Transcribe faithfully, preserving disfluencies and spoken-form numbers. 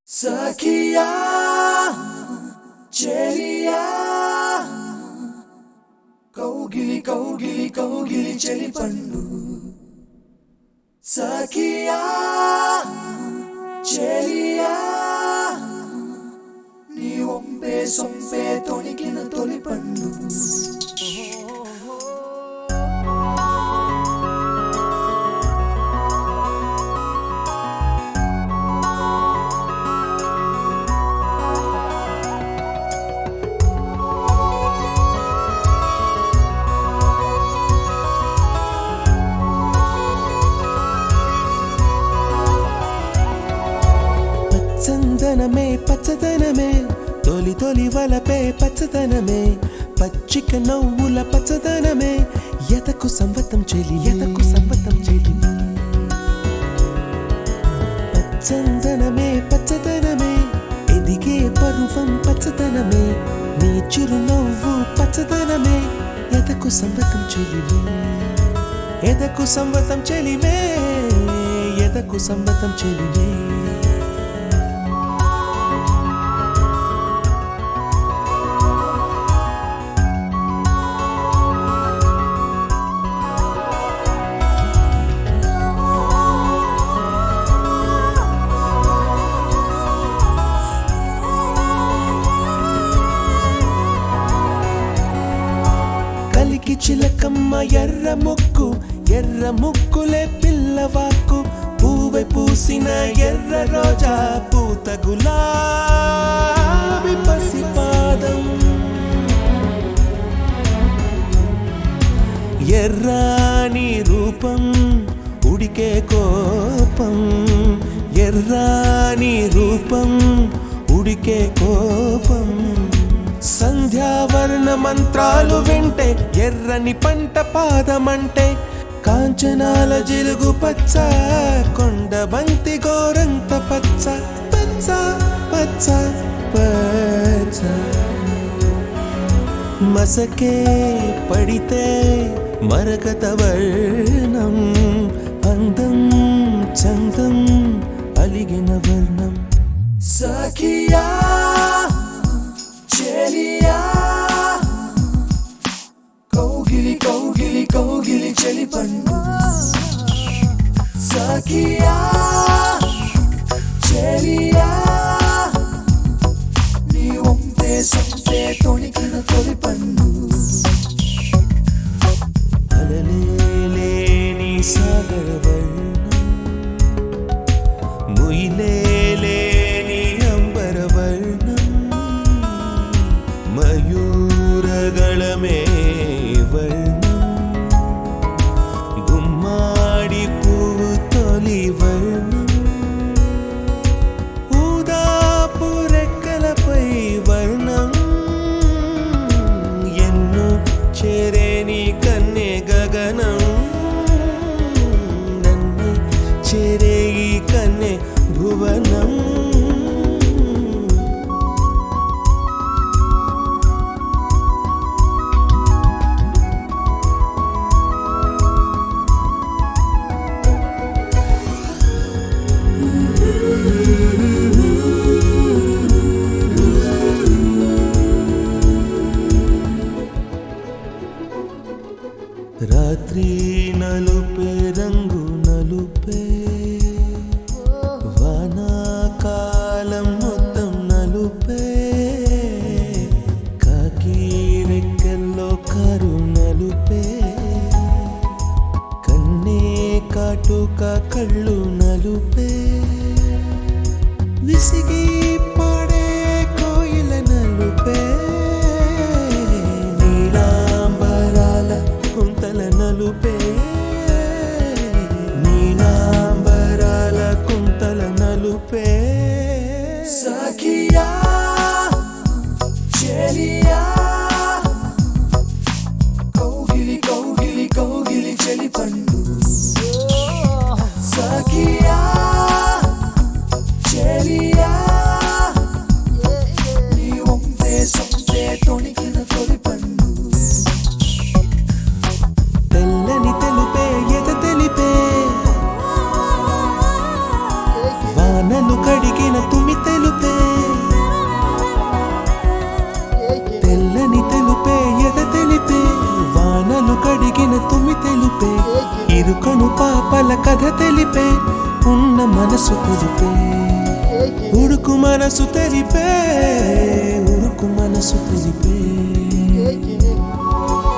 Sakia, Chelia, Kaugili, Kaugili, Kaugili, Cheli Pandu. Sakia, Chelia, Ni Ombe Sompe Tonikina Toli Pandu. చందనమే పచ్చదనమే తొలి తొలి వలపే పచ్చదనమే పచ్చిక నవ్వుల పచ్చదనమే ఎదకు సంవతం చెలి ఎదకు సంవతం చెలి పచ్చందనమే పచ్చదనమే ఎదిగే పరువం పచ్చదనమే నీ చిరునవ్వు పచ్చదనమే ఎదకు సంవతం చెలివే ఎదకు సంవతం చెలివే ఎదకు సంవతం చెలివే కలికి చిలకమ్మ ఎర్ర ముక్కు ఎర్ర ముక్కులే పిల్లవాకు పూవె పూసిన ఎర్ర రోజా పూత గులాబీ పసిపాదం ఎర్రాని రూపం ఉడికే కోపం ఎర్రాని రూపం ఉడికే కోపం సంధ్యావర్ణ మంత్రాలు వింటే ఎర్రని పంట పాదమంటే కాంచనాల జిలుగు పచ్చ కొండ బంతి గోరంత పచ్చ పచ్చ పచ్చ పచ్చ మసకే పడితే మరకత వర్ణం అందం చందం అలిగిన వర్ణం Sakia, Chelia, Kaugili, Kaugili, Kaugili, Cheli Pandu. Sakia, Chelia, Ni Ombe Sompe Tonikina Toli Pandu. అలలేని సాగర వర్ణం ముయిలేని అంబర వర్ణం మయూరగళమే వర్ణం గుమ్మాడి పువ్వు తొలి వర్ణం ఊదాపు రెక్కలపై వర్ణం ఎన్ను చేరేని కన్నె గగనం నన్ను చేరే ఈ కన్నె భువనం రాత్రి నలుపే రంగు నలుపే వానాకాలం మొత్తం నలుపే కాకి రెక్కల్లో కారు నలుపే కన్నే కాటుక కళ్ళు నలుపే విసిగి పాడే కోయిల నలుపే నీలాంబరాల Kuntala నలుపే నీలాంబరాల Kuntala నలుపే Sakia, Chelia, Kaugili, Kaugili, Kaugili, Cheli Pandu. Sakia, Chelia, Ni Ombe Sompe Tonikina Toli Pandu. తెల్లని తెలుపే ఎద తెలిపే వానలు కడిగిన తుమి తెలు ఉడుకు మనసు తెలిపే ఉడుకు మనసు తెలిపే